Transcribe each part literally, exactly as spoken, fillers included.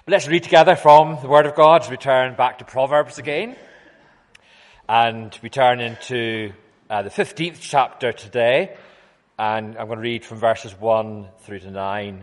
Let's read together from the Word of God as we turn back to Proverbs again. And we turn into uh, the fifteenth chapter today. And I'm going to read from verses one through to nine.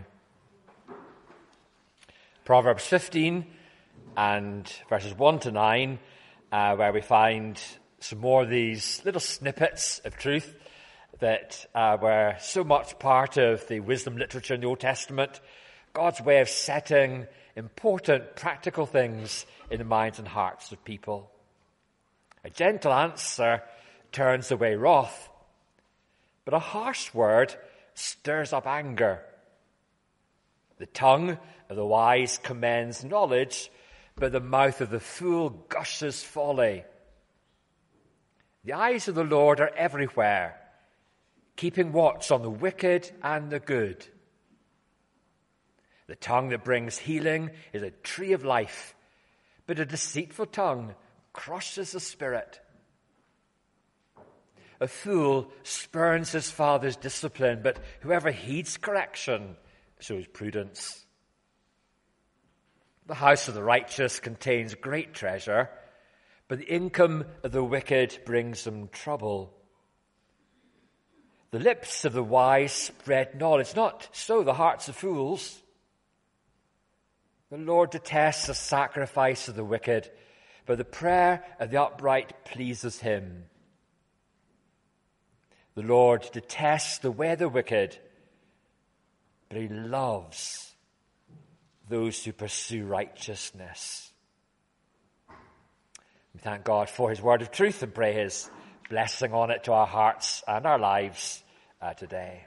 Proverbs fifteen and verses one to nine, uh, where we find some more of these little snippets of truth that uh, were so much part of the wisdom literature in the Old Testament. God's way of setting important, practical things in the minds and hearts of people. A gentle answer turns away wrath, but a harsh word stirs up anger. The tongue of the wise commends knowledge, but the mouth of the fool gushes folly. The eyes of the Lord are everywhere, keeping watch on the wicked and the good. The tongue that brings healing is a tree of life, but a deceitful tongue crushes the spirit. A fool spurns his father's discipline, but whoever heeds correction shows prudence. The house of the righteous contains great treasure, but the income of the wicked brings them trouble. The lips of the wise spread knowledge, not so the hearts of fools. The Lord detests the sacrifice of the wicked, but the prayer of the upright pleases him. The Lord detests the way of the wicked, but he loves those who pursue righteousness. We thank God for his word of truth and pray his blessing on it to our hearts and our lives uh, today.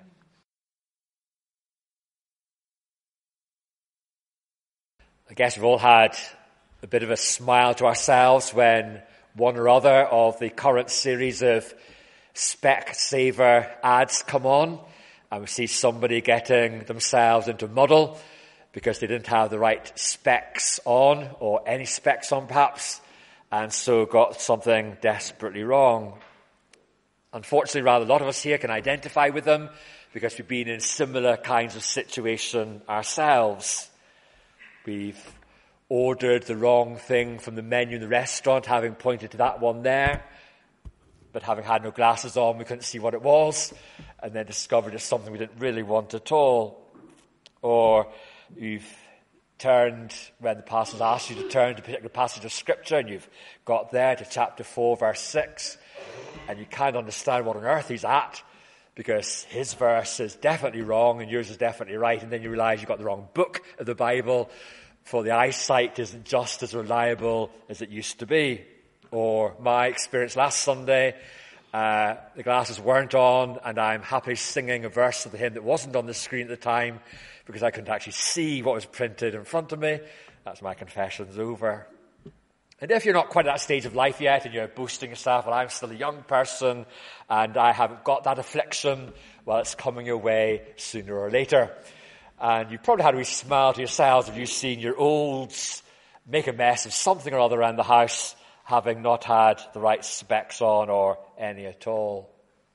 I guess we've all had a bit of a smile to ourselves when one or other of the current series of Specsavers ads come on, and we see somebody getting themselves into muddle because they didn't have the right specs on, or any specs on perhaps, and so got something desperately wrong. Unfortunately, rather a lot of us here can identify with them because we've been in similar kinds of situation ourselves. We've ordered the wrong thing from the menu in the restaurant, having pointed to that one there, but having had no glasses on, we couldn't see what it was, and then discovered it's something we didn't really want at all. Or you've turned, when the pastor's asked you to turn to a particular passage of Scripture, and you've got there to chapter four, verse six, and you can't understand what on earth he's at, because his verse is definitely wrong and yours is definitely right, and then you realize you've got the wrong book of the Bible, for the eyesight isn't just as reliable as it used to be. Or my experience last Sunday, uh, the glasses weren't on, and I'm happily singing a verse of the hymn that wasn't on the screen at the time because I couldn't actually see what was printed in front of me. That's my confessions over. And if you're not quite at that stage of life yet and you're boasting yourself, well, I'm still a young person and I haven't got that affliction, well, it's coming your way sooner or later. And you probably had a wee smile to yourselves if you've seen your olds make a mess of something or other around the house, having not had the right specs on or any at all.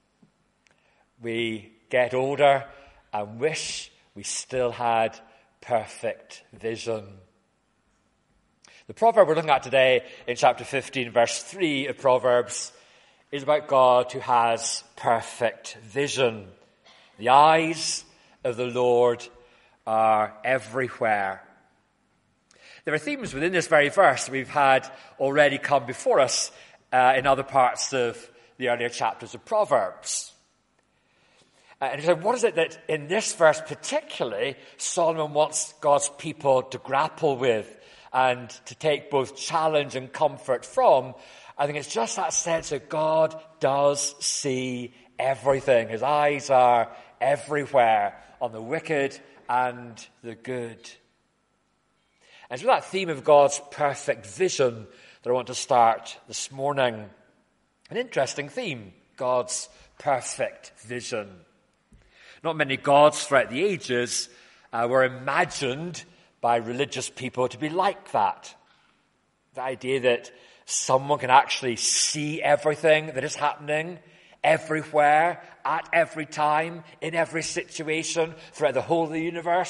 We get older and wish we still had perfect vision. The proverb we're looking at today in chapter fifteen, verse three of Proverbs, is about God who has perfect vision. The eyes of the Lord are everywhere. There are themes within this very verse that we've had already come before us uh, in other parts of the earlier chapters of Proverbs. Uh, and so what is it that in this verse particularly Solomon wants God's people to grapple with and to take both challenge and comfort from? I think it's just that sense that God does see everything. His eyes are everywhere on the wicked and the good. And it's with that theme of God's perfect vision that I want to start this morning. An interesting theme, God's perfect vision. Not many gods throughout the ages uh, were imagined by religious people to be like that. The idea that someone can actually see everything that is happening everywhere, at every time, in every situation, throughout the whole of the universe,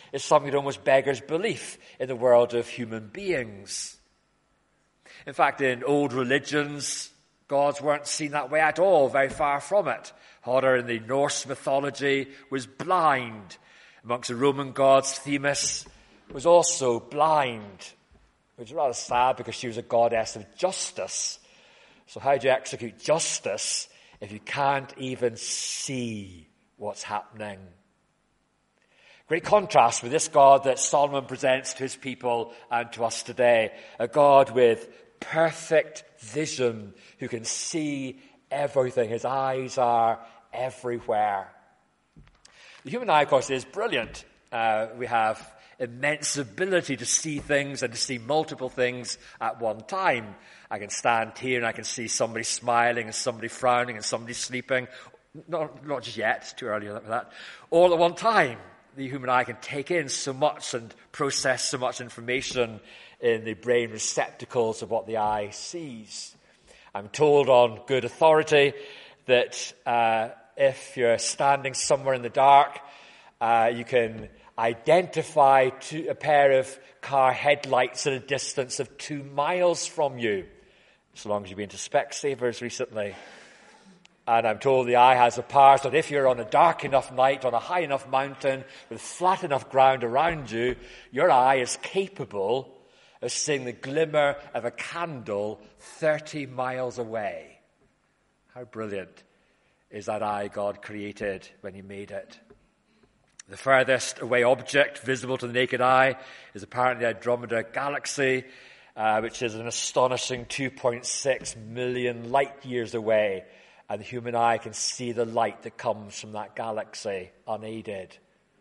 is something that almost beggars belief in the world of human beings. In fact, in old religions, gods weren't seen that way at all, very far from it. Hodor in the Norse mythology was blind. Amongst the Roman gods, Themis was also blind, which is rather sad because she was a goddess of justice. So how do you execute justice if you can't even see what's happening? Great contrast with this God that Solomon presents to his people and to us today. A God with perfect vision who can see everything. His eyes are everywhere. The human eye, of course, is brilliant. Uh, we have immense ability to see things and to see multiple things at one time. I can stand here and I can see somebody smiling and somebody frowning and somebody sleeping. Not, not just yet, it's too early for that. All at one time. The human eye can take in so much and process so much information in the brain receptacles of what the eye sees. I'm told on good authority that uh, if you're standing somewhere in the dark, uh, you can identify two, a pair of car headlights at a distance of two miles from you, so long as you've been to Specsavers recently. And I'm told the eye has a power so that if you're on a dark enough night, on a high enough mountain, with flat enough ground around you, your eye is capable of seeing the glimmer of a candle thirty miles away. How brilliant is that eye God created when he made it? The furthest away object visible to the naked eye is apparently Andromeda Galaxy, uh, which is an astonishing two point six million light years away. And the human eye can see the light that comes from that galaxy unaided.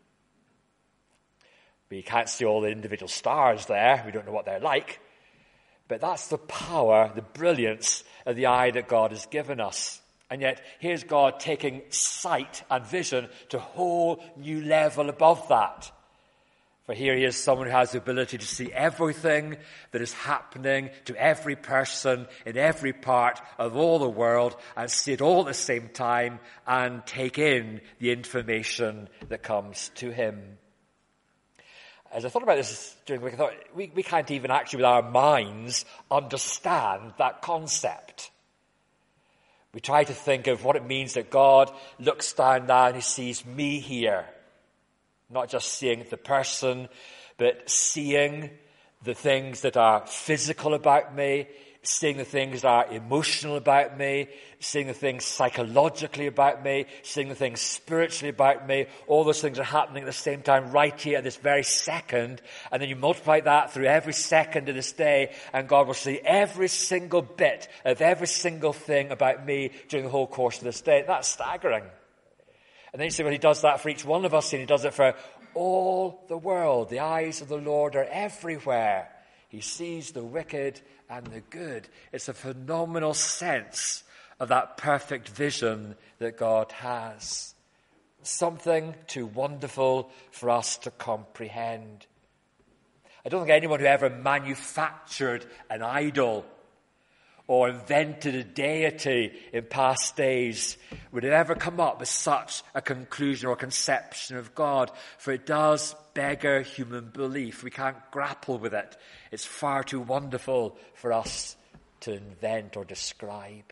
We can't see all the individual stars there. We don't know what they're like. But that's the power, the brilliance of the eye that God has given us. And yet, here's God taking sight and vision to a whole new level above that. For here he is someone who has the ability to see everything that is happening to every person in every part of all the world and see it all at the same time and take in the information that comes to him. As I thought about this during the week, I thought we, we can't even actually with our minds understand that concept. We try to think of what it means that God looks down now and he sees me here. Not just seeing the person, but seeing the things that are physical about me, seeing the things that are emotional about me, seeing the things psychologically about me, seeing the things spiritually about me. All those things are happening at the same time right here at this very second. And then you multiply that through every second of this day, and God will see every single bit of every single thing about me during the whole course of this day. That's staggering. And then you say, well, he does that for each one of us, and he does it for all the world. The eyes of the Lord are everywhere. He sees the wicked and the good. It's a phenomenal sense of that perfect vision that God has. Something too wonderful for us to comprehend. I don't think anyone who ever manufactured an idol or invented a deity in past days would have ever come up with such a conclusion or conception of God, for it does beggar human belief. We can't grapple with it. It's far too wonderful for us to invent or describe.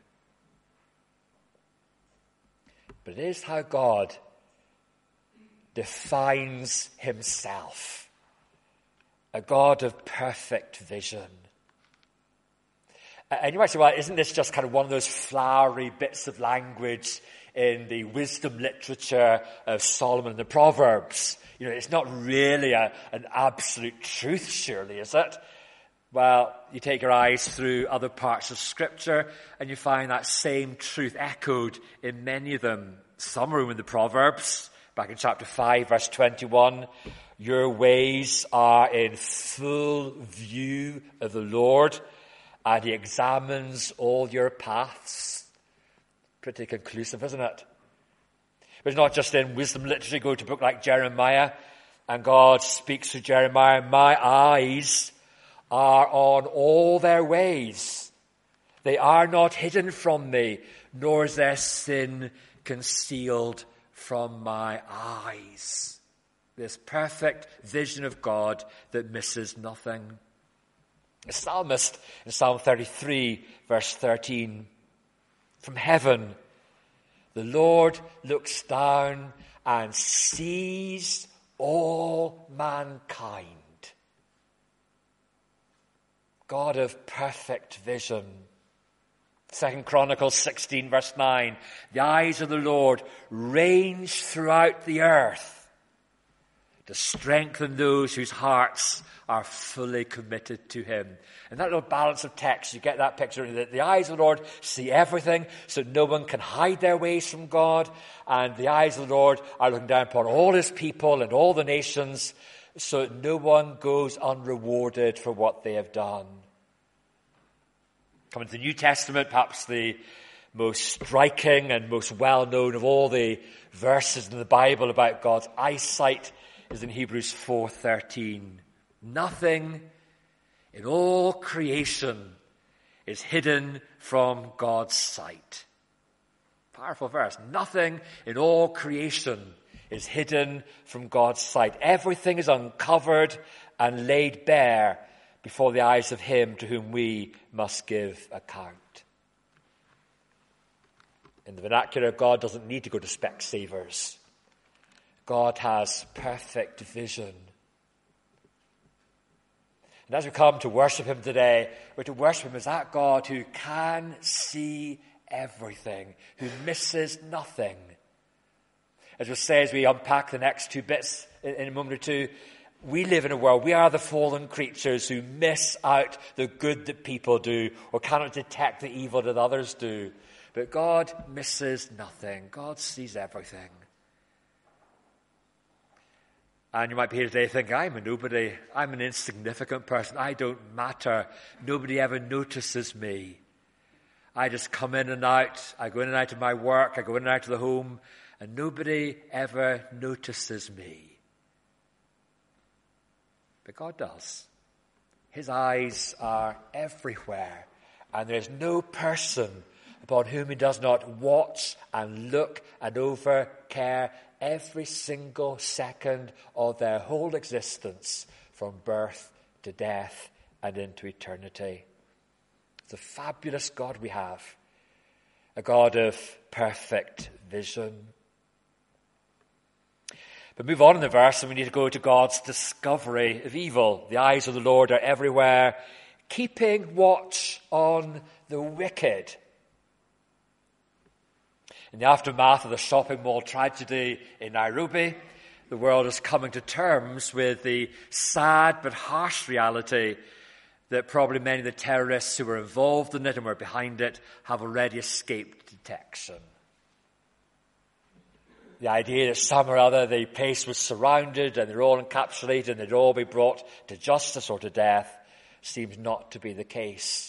But it is how God defines himself. A God of perfect vision. And you might say, well, isn't this just kind of one of those flowery bits of language in the wisdom literature of Solomon and the Proverbs? You know, it's not really a, an absolute truth, surely, is it? Well, you take your eyes through other parts of Scripture and you find that same truth echoed in many of them. Some room in the Proverbs, back in chapter five, verse twenty-one. Your ways are in full view of the Lord, and he examines all your paths. Pretty conclusive, isn't it? But it's not just in wisdom literature. Go to a book like Jeremiah, and God speaks to Jeremiah, my eyes are on all their ways. They are not hidden from me, nor is their sin concealed from my eyes. This perfect vision of God that misses nothing. The psalmist in Psalm thirty-three, verse thirteen, from heaven, the Lord looks down and sees all mankind. God of perfect vision. Second Chronicles sixteen, verse nine, the eyes of the Lord range throughout the earth to strengthen those whose hearts are fully committed to him. And that little balance of text, you get that picture that the eyes of the Lord see everything, so no one can hide their ways from God. And the eyes of the Lord are looking down upon all his people and all the nations, so that no one goes unrewarded for what they have done. Coming to the New Testament, perhaps the most striking and most well-known of all the verses in the Bible about God's eyesight is in Hebrews four thirteen. Nothing in all creation is hidden from God's sight. Powerful verse. Nothing in all creation is hidden from God's sight. Everything is uncovered and laid bare before the eyes of him to whom we must give account. In the vernacular, God doesn't need to go to Specsavers. God has perfect vision. And as we come to worship him today, we're to worship him as that God who can see everything, who misses nothing. As we'll say as we unpack the next two bits in, in a moment or two, we live in a world, we are the fallen creatures who miss out the good that people do or cannot detect the evil that others do. But God misses nothing. God sees everything. And you might be here today thinking, I'm a nobody. I'm an insignificant person. I don't matter. Nobody ever notices me. I just come in and out. I go in and out of my work. I go in and out of the home. And nobody ever notices me. But God does. His eyes are everywhere. And there's no person upon whom he does not watch and look and over care every single second of their whole existence from birth to death and into eternity. It's a fabulous God we have, a God of perfect vision. But move on in the verse and we need to go to God's discovery of evil. The eyes of the Lord are everywhere, keeping watch on the wicked. In the aftermath of the shopping mall tragedy in Nairobi, the world is coming to terms with the sad but harsh reality that probably many of the terrorists who were involved in it and were behind it have already escaped detection. The idea that some or other the place was surrounded and they're all encapsulated and they'd all be brought to justice or to death seems not to be the case.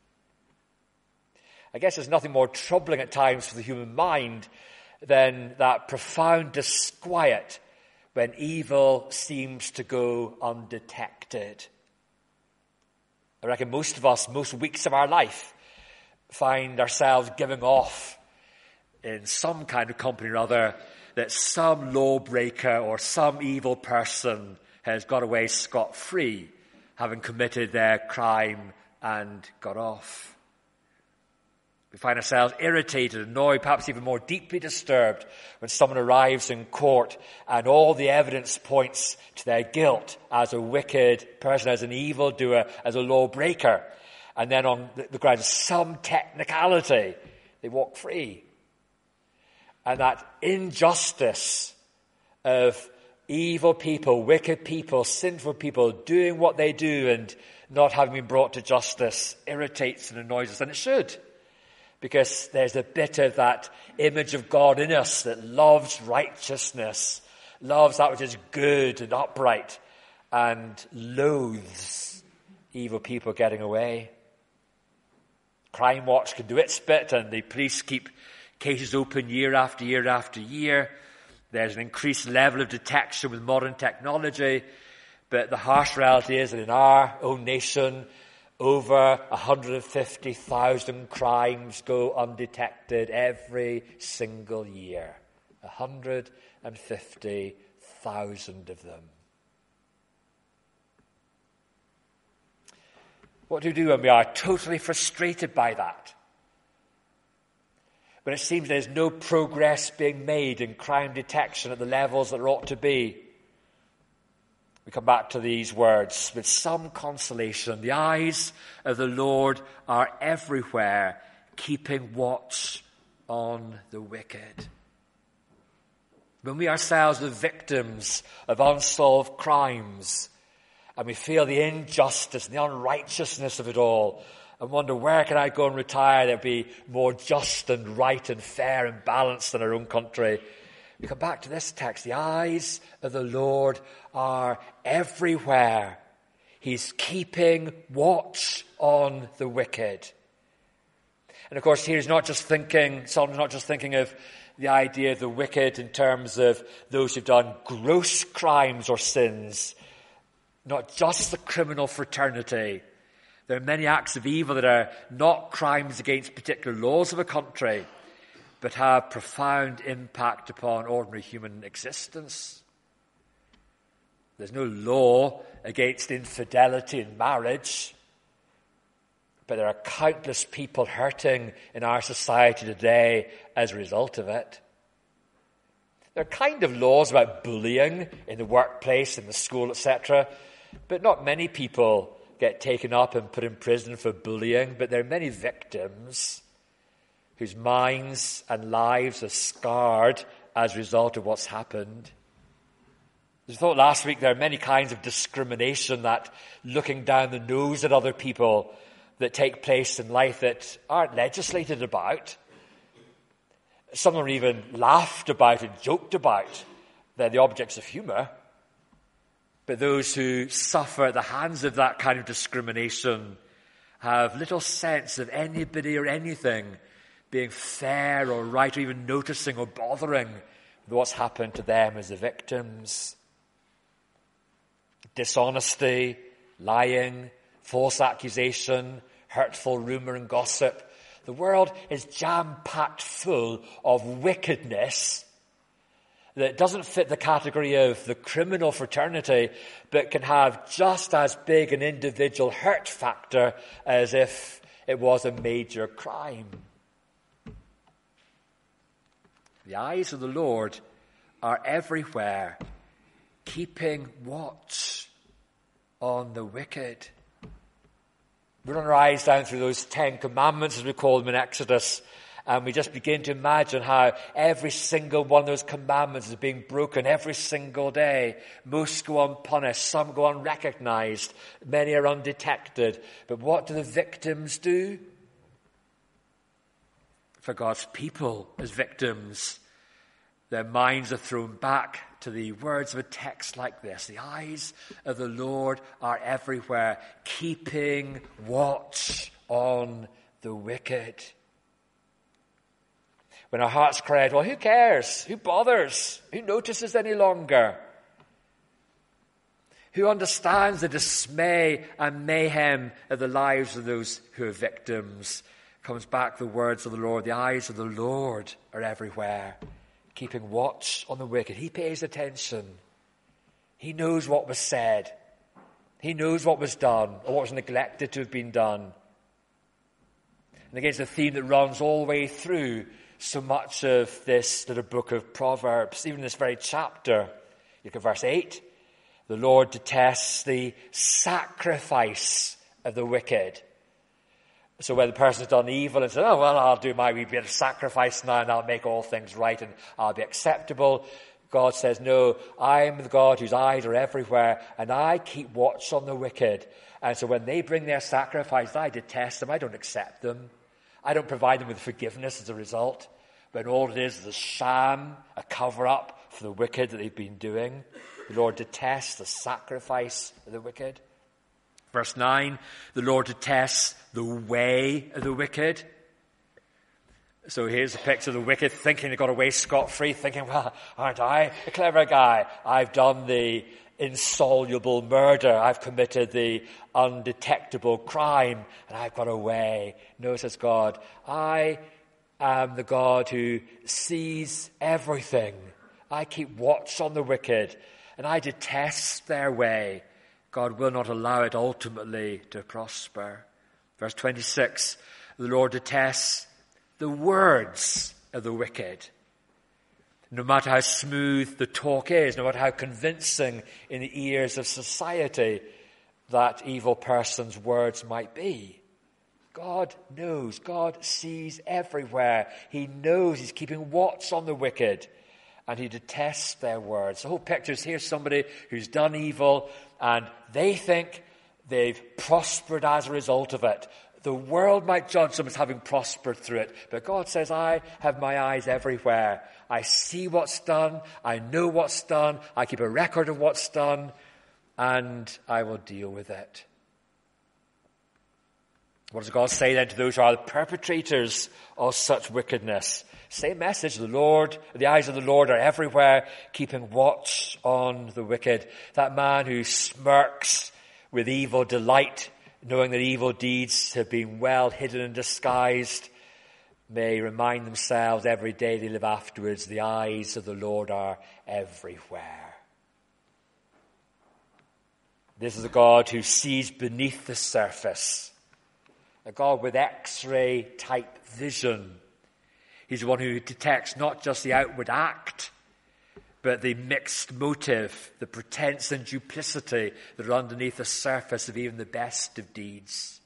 I guess there's nothing more troubling at times for the human mind than that profound disquiet when evil seems to go undetected. I reckon most of us, most weeks of our life, find ourselves giving off in some kind of company or other that some lawbreaker or some evil person has got away scot-free, having committed their crime and got off. We find ourselves irritated, annoyed, perhaps even more deeply disturbed when someone arrives in court and all the evidence points to their guilt as a wicked person, as an evildoer, as a lawbreaker. And then on the grounds of some technicality, they walk free. And that injustice of evil people, wicked people, sinful people doing what they do and not having been brought to justice irritates and annoys us, and it should. Because there's a bit of that image of God in us that loves righteousness, loves that which is good and upright, and loathes evil people getting away. Crime Watch can do its bit, and the police keep cases open year after year after year. There's an increased level of detection with modern technology, but the harsh reality is that in our own nation, over one hundred fifty thousand crimes go undetected every single year. one hundred fifty thousand of them. What do we do when we are totally frustrated by that? When it seems there's no progress being made in crime detection at the levels that there ought to be? We come back to these words with some consolation. The eyes of the Lord are everywhere, keeping watch on the wicked. When we ourselves are victims of unsolved crimes, and we feel the injustice and the unrighteousness of it all, and wonder, where can I go and retire that would be more just and right and fair and balanced than our own country? We come back to this text. The eyes of the Lord are everywhere. He's keeping watch on the wicked. And of course, here he's not just thinking, Solomon's not just thinking of the idea of the wicked in terms of those who've done gross crimes or sins, not just the criminal fraternity. There are many acts of evil that are not crimes against particular laws of a country, but have profound impact upon ordinary human existence. There's no law against infidelity in marriage, but there are countless people hurting in our society today as a result of it. There are kind of laws about bullying in the workplace, in the school, et cetera, but not many people get taken up and put in prison for bullying, but there are many victims whose minds and lives are scarred as a result of what's happened. As I thought last week, there are many kinds of discrimination, that looking down the nose at other people, that take place in life that aren't legislated about. Some are even laughed about and joked about. They're the objects of humour. But those who suffer at the hands of that kind of discrimination have little sense of anybody or anything being fair or right, or even noticing or bothering with what's happened to them as the victims. Dishonesty, lying, false accusation, hurtful rumour and gossip. The world is jam-packed full of wickedness that doesn't fit the category of the criminal fraternity, but can have just as big an individual hurt factor as if it was a major crime. The eyes of the Lord are everywhere, keeping watch on the wicked. We run our eyes down through those Ten Commandments, as we call them in Exodus, and we just begin to imagine how every single one of those commandments is being broken every single day. Most go unpunished, some go unrecognized, many are undetected. But what do the victims do? For God's people as victims, their minds are thrown back to the words of a text like this. The eyes of the Lord are everywhere, keeping watch on the wicked. When our hearts cry out, well, who cares? Who bothers? Who notices any longer? Who understands the dismay and mayhem of the lives of those who are victims? Comes back the words of the Lord. The eyes of the Lord are everywhere, keeping watch on the wicked. He pays attention. He knows what was said. He knows what was done, or what was neglected to have been done. And again, it's a theme that runs all the way through so much of this little book of Proverbs, even this very chapter. Look at verse eight. The Lord detests the sacrifice of the wicked. So when the person has done evil and says, oh, well, I'll do my wee bit of sacrifice now and I'll make all things right and I'll be acceptable, God says, no, I'm the God whose eyes are everywhere and I keep watch on the wicked. And so when they bring their sacrifice, I detest them. I don't accept them. I don't provide them with forgiveness as a result. When all it is is a sham, a cover-up for the wicked that they've been doing. The Lord detests the sacrifice of the wicked. Verse nine, the Lord detests the way of the wicked. So here's a picture of the wicked thinking they got away scot-free, thinking, well, aren't I a clever guy? I've done the insoluble murder. I've committed the undetectable crime, and I've got away. No, says God, I am the God who sees everything, I keep watch on the wicked, and I detest their way. God will not allow it ultimately to prosper. Verse twenty-six, the Lord detests the words of the wicked. No matter how smooth the talk is, no matter how convincing in the ears of society that evil person's words might be, God knows, God sees everywhere. He knows, he's keeping watch on the wicked, and he detests their words. The whole picture is here's somebody who's done evil, and they think they've prospered as a result of it. The world might judge them as having prospered through it, but God says, I have my eyes everywhere. I see what's done, I know what's done, I keep a record of what's done, and I will deal with it. What does God say then to those who are the perpetrators of such wickedness? Same message. The Lord, the eyes of the Lord are everywhere, keeping watch on the wicked. That man who smirks with evil delight, knowing that evil deeds have been well hidden and disguised, may remind themselves every day they live afterwards, the eyes of the Lord are everywhere. This is a God who sees beneath the surface. A God with X-ray type vision. He's the one who detects not just the outward act, but the mixed motive, the pretense and duplicity that are underneath the surface of even the best of deeds.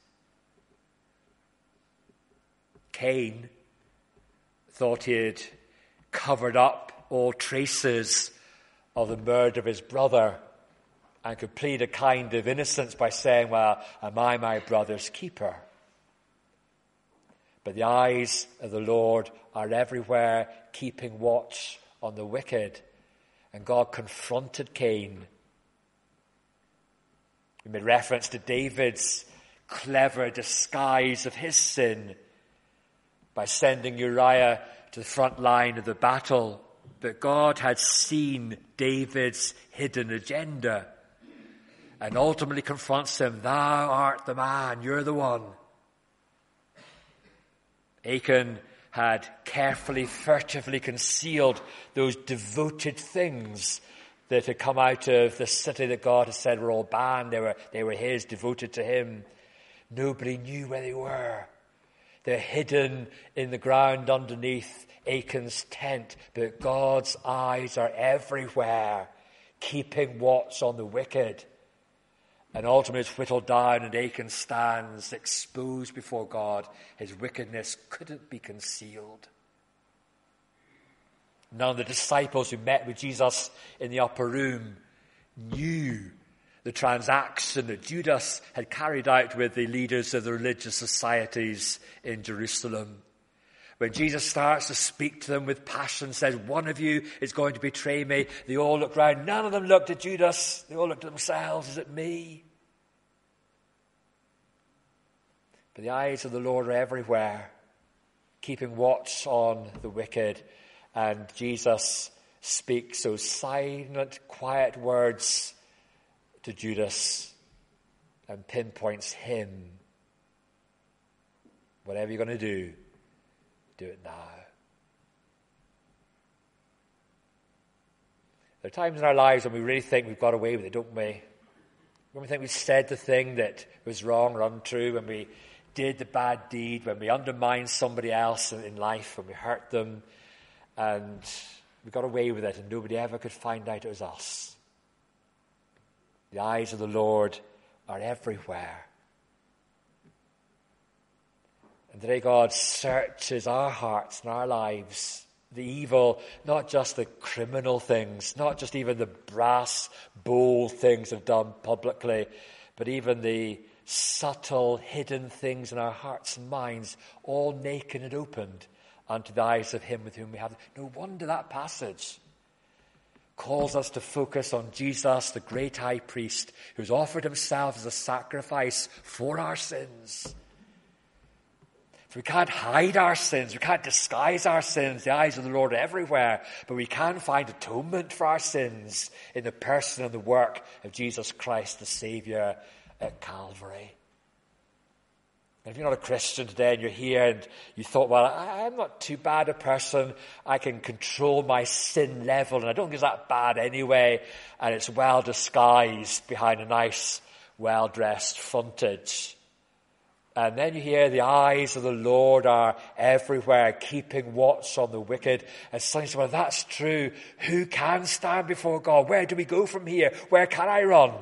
Cain thought he had covered up all traces of the murder of his brother and could plead a kind of innocence by saying, well, am I my brother's keeper? But the eyes of the Lord are everywhere, keeping watch on the wicked. And God confronted Cain. We made reference to David's clever disguise of his sin by sending Uriah to the front line of the battle. But God had seen David's hidden agenda and ultimately confronts him. Thou art the man, you're the one. Achan had carefully, furtively concealed those devoted things that had come out of the city that God had said were all banned. They were, they were his, devoted to him. Nobody knew where they were. They're hidden in the ground underneath Achan's tent. But God's eyes are everywhere, keeping watch on the wicked. And ultimately it's whittled down, and Achan stands exposed before God. His wickedness couldn't be concealed. None of the disciples who met with Jesus in the upper room knew the transaction that Judas had carried out with the leaders of the religious societies in Jerusalem. When Jesus starts to speak to them with passion, says, one of you is going to betray me, they all looked round. None of them looked at Judas. They all looked at themselves. Is it me? But the eyes of the Lord are everywhere, keeping watch on the wicked. And Jesus speaks those silent, quiet words to Judas and pinpoints him. Whatever you're going to do, do it now. There are times in our lives when we really think we've got away with it, don't we? When we think we've said the thing that was wrong or untrue, when we did the bad deed, when we undermined somebody else in life, when we hurt them, and we got away with it and nobody ever could find out it was us. The eyes of the Lord are everywhere. And today God searches our hearts and our lives, the evil, not just the criminal things, not just even the brass, bold things have done publicly, but even the subtle, hidden things in our hearts and minds, all naked and opened unto the eyes of him with whom we have. No wonder that passage calls us to focus on Jesus, the great high priest, who's offered himself as a sacrifice for our sins. For we can't hide our sins, we can't disguise our sins. The eyes of the Lord are everywhere, but we can find atonement for our sins in the person and the work of Jesus Christ, the Saviour, at Calvary. And if you're not a Christian today and you're here and you thought, well, I, I'm not too bad a person. I can control my sin level and I don't think it's that bad anyway. And it's well disguised behind a nice, well-dressed frontage. And then you hear the eyes of the Lord are everywhere, keeping watch on the wicked. And suddenly you say, well, that's true. Who can stand before God? Where do we go from here? Where can I run?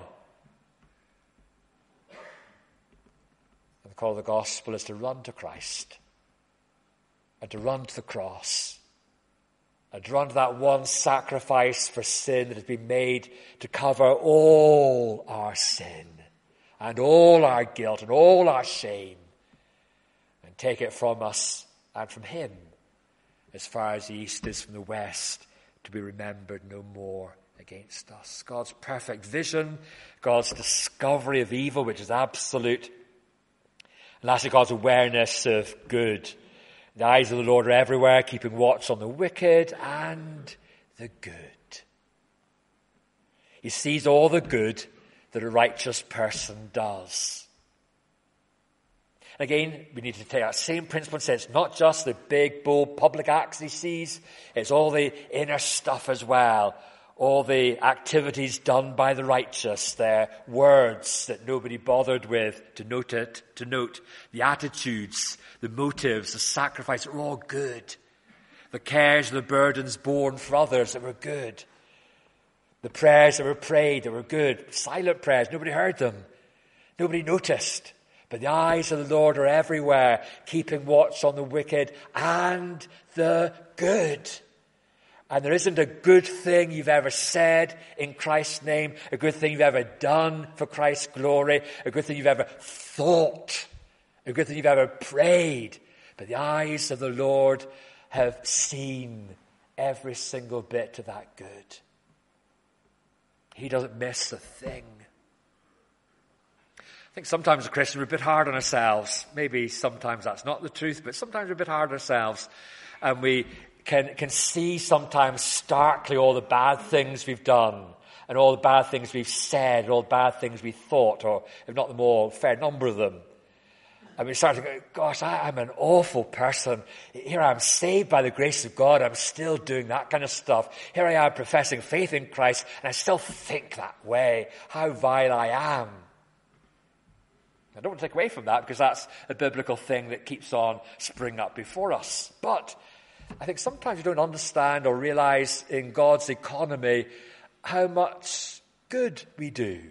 The call of the gospel is to run to Christ and to run to the cross and to run to that one sacrifice for sin that has been made to cover all our sin and all our guilt and all our shame and take it from us and from him as far as the east is from the west, to be remembered no more against us. God's perfect vision, God's discovery of evil, which is absolute. And lastly, God's awareness of good. The eyes of the Lord are everywhere, keeping watch on the wicked and the good. He sees all the good that a righteous person does. Again, we need to take that same principle and say it's not just the big, bold public acts he sees, it's all the inner stuff as well. All the activities done by the righteous, their words that nobody bothered with to note it, to note the attitudes, the motives, the sacrifice are all good. The cares and the burdens borne for others that were good. The prayers that were prayed that were good. Silent prayers, nobody heard them. Nobody noticed. But the eyes of the Lord are everywhere, keeping watch on the wicked and the good. And there isn't a good thing you've ever said in Christ's name, a good thing you've ever done for Christ's glory, a good thing you've ever thought, a good thing you've ever prayed. But the eyes of the Lord have seen every single bit of that good. He doesn't miss a thing. I think sometimes as Christians we're a bit hard on ourselves. Maybe sometimes that's not the truth, but sometimes we're a bit hard on ourselves. And we can, can see sometimes starkly all the bad things we've done and all the bad things we've said, and all the bad things we thought, or if not them all, a fair number of them. And we start to go, gosh, I, I'm an awful person. Here I am saved by the grace of God. I'm still doing that kind of stuff. Here I am professing faith in Christ, and I still think that way. How vile I am. I don't want to take away from that because that's a biblical thing that keeps on springing up before us. But I think sometimes we don't understand or realize in God's economy how much good we do.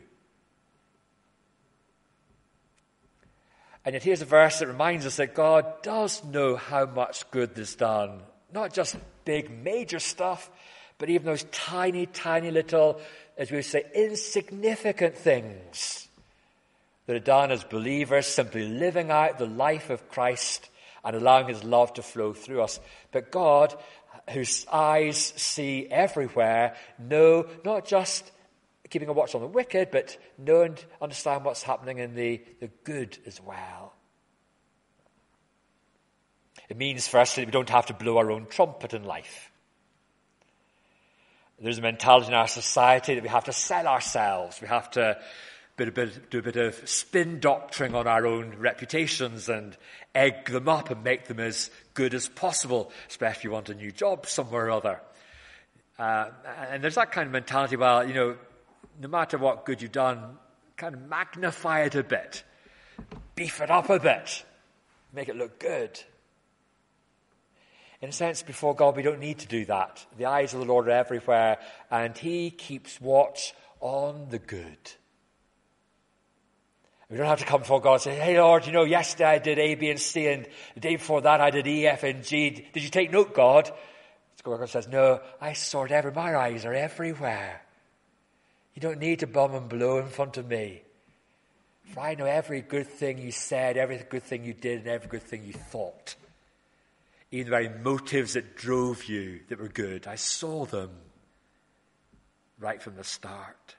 And yet here's a verse that reminds us that God does know how much good is done. Not just big major stuff, but even those tiny, tiny little, as we would say, insignificant things that are done as believers, simply living out the life of Christ and allowing his love to flow through us. But God, whose eyes see everywhere, know not just keeping a watch on the wicked, but know and understand what's happening in the, the good as well. It means, firstly, we don't have to blow our own trumpet in life. There's a mentality in our society that we have to sell ourselves. We have to bit, bit, do a bit of spin doctoring on our own reputations and egg them up and make them as good as possible, especially if you want a new job somewhere or other. Uh, and there's that kind of mentality, well, you know, no matter what good you've done, kind of magnify it a bit, beef it up a bit, make it look good. In a sense, before God, we don't need to do that. The eyes of the Lord are everywhere, and he keeps watch on the good. We don't have to come before God and say, hey, Lord, you know, yesterday I did A, B, and C, and the day before that I did E, F, and G. Did you take note, God? God says, no, I sort every, my eyes are everywhere. You don't need to bum and blow in front of me. For I know every good thing you said, every good thing you did, and every good thing you thought. Even the very motives that drove you that were good. I saw them right from the start.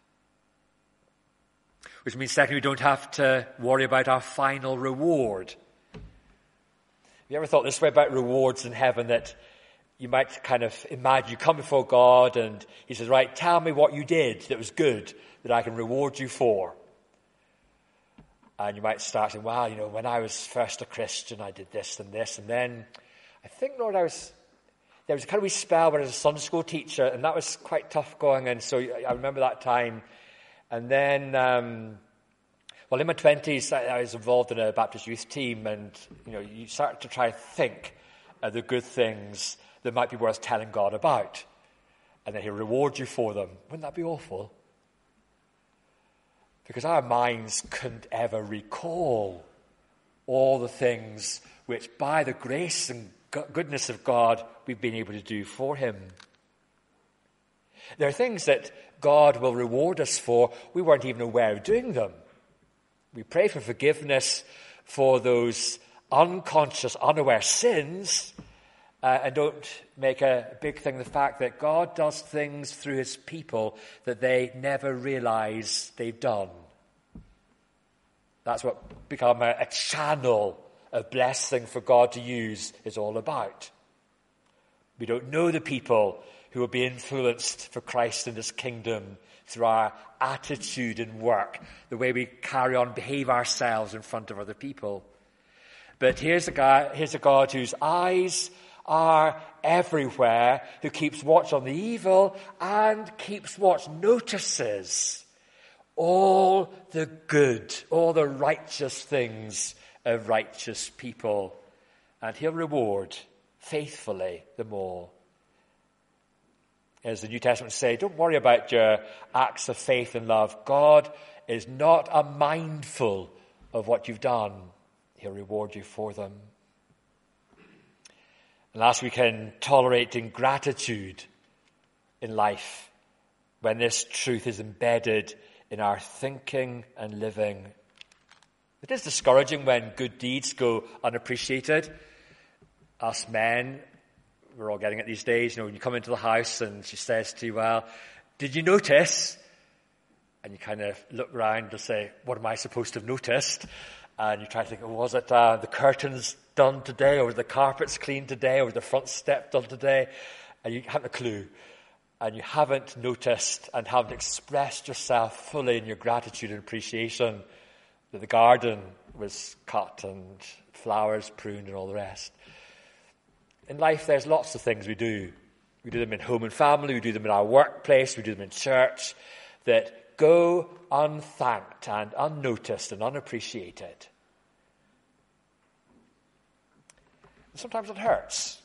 Which means, secondly, we don't have to worry about our final reward. Have you ever thought this way about rewards in heaven, that you might kind of imagine you come before God and he says, right, tell me what you did that was good that I can reward you for. And you might start saying, well, you know, when I was first a Christian, I did this and this. And then I think, Lord, I was, there was a kind of wee spell where I was a Sunday school teacher, and that was quite tough going. And so I remember that time. And then, um, well, in my twenties, I, I was involved in a Baptist youth team. And, you know, you start to try and think of the good things that might be worth telling God about. And then he'll reward you for them. Wouldn't that be awful? Because our minds couldn't ever recall all the things which, by the grace and goodness of God, we've been able to do for him. There are things that God will reward us for. We weren't even aware of doing them. We pray for forgiveness for those unconscious, unaware sins, uh, and don't make a big thing of the fact that God does things through his people that they never realize they've done. That's what become a, a channel of blessing for God to use is all about. We don't know the people who will be influenced for Christ and his kingdom through our attitude and work, the way we carry on, behave ourselves in front of other people. But here's a guy, here's a God whose eyes are everywhere, who keeps watch on the evil and keeps watch, notices all the good, all the righteous things of righteous people. And he'll reward faithfully them all. As the New Testament say, don't worry about your acts of faith and love. God is not unmindful of what you've done. He'll reward you for them. And last, we can tolerate ingratitude in life when this truth is embedded in our thinking and living. It is discouraging when good deeds go unappreciated. Us men, we're all getting it these days, you know, when you come into the house and she says to you, well, did you notice? And you kind of look around and say, what am I supposed to have noticed? And you try to think, oh, was it uh, the curtains done today, or the carpets cleaned today, or the front step done today? And you haven't a clue. And you haven't noticed and haven't expressed yourself fully in your gratitude and appreciation that the garden was cut and flowers pruned and all the rest. In life, there's lots of things we do. We do them in home and family, we do them in our workplace, we do them in church, that go unthanked and unnoticed and unappreciated. And sometimes it hurts.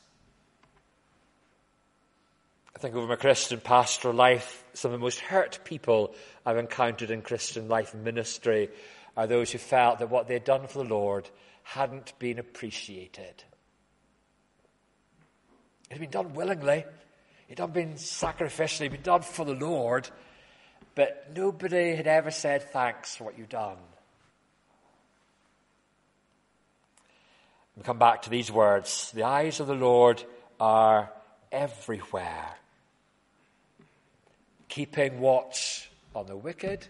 I think over my Christian pastoral life, some of the most hurt people I've encountered in Christian life and ministry are those who felt that what they'd done for the Lord hadn't been appreciated. It had been done willingly. It had been sacrificially, been done for the Lord. But nobody had ever said thanks for what you've done. We come back to these words. The eyes of the Lord are everywhere, keeping watch on the wicked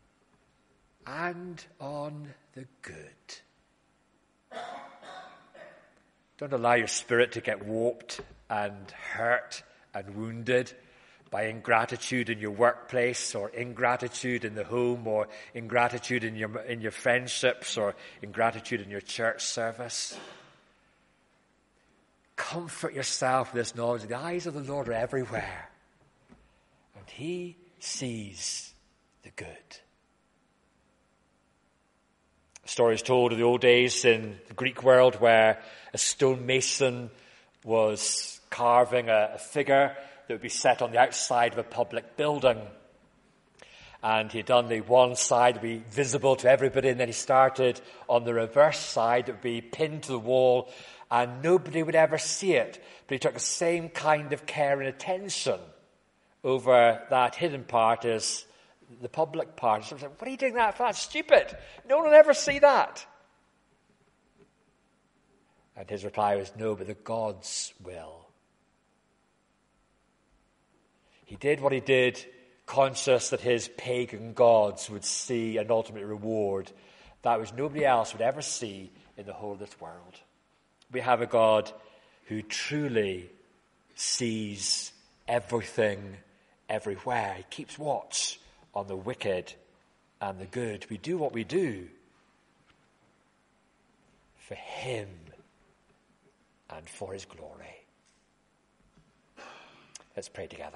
and on the good. Don't allow your spirit to get warped and hurt and wounded by ingratitude in your workplace, or ingratitude in the home, or ingratitude in your in your friendships, or ingratitude in your church service. Comfort yourself with this knowledge. The eyes of the Lord are everywhere, and he sees the good. A story is told of the old days in the Greek world where a stonemason was carving a, a figure that would be set on the outside of a public building. And he'd done the one side to be visible to everybody, and then he started on the reverse side that would be pinned to the wall, and nobody would ever see it. But he took the same kind of care and attention over that hidden part as the public part. So I was like, what are you doing that for? That's stupid. No one will ever see that. And his reply was, no, but the gods will. He did what he did, conscious that his pagan gods would see an ultimate reward that which nobody else would ever see in the whole of this world. We have a God who truly sees everything everywhere. He keeps watch on the wicked and the good. We do what we do for him and for his glory. Let's pray together.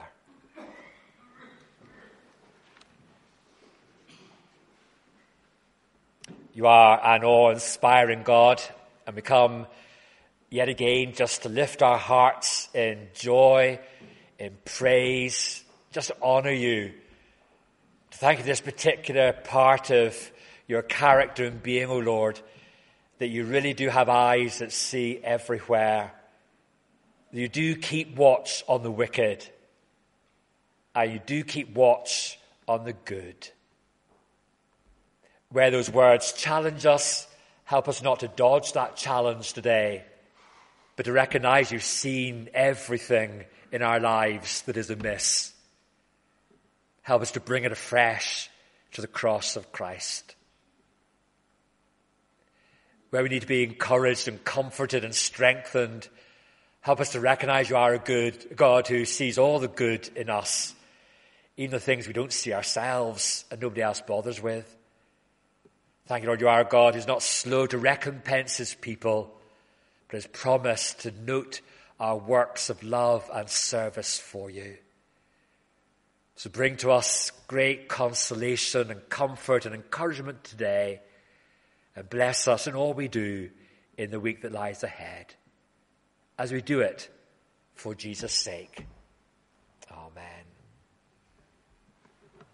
You are an awe-inspiring God, and we come yet again just to lift our hearts in joy, in praise, just to honour you, to thank you for this particular part of your character and being, O Lord, that you really do have eyes that see everywhere. You do keep watch on the wicked, and you do keep watch on the good. Where those words challenge us, help us not to dodge that challenge today, but to recognize you've seen everything in our lives that is amiss. Help us to bring it afresh to the cross of Christ. Where we need to be encouraged and comforted and strengthened, help us to recognize you are a good God who sees all the good in us, even the things we don't see ourselves and nobody else bothers with. Thank you, Lord, you are a God who's not slow to recompense his people, but has promised to note our works of love and service for you. So bring to us great consolation and comfort and encouragement today, and bless us in all we do in the week that lies ahead, as we do it for Jesus' sake.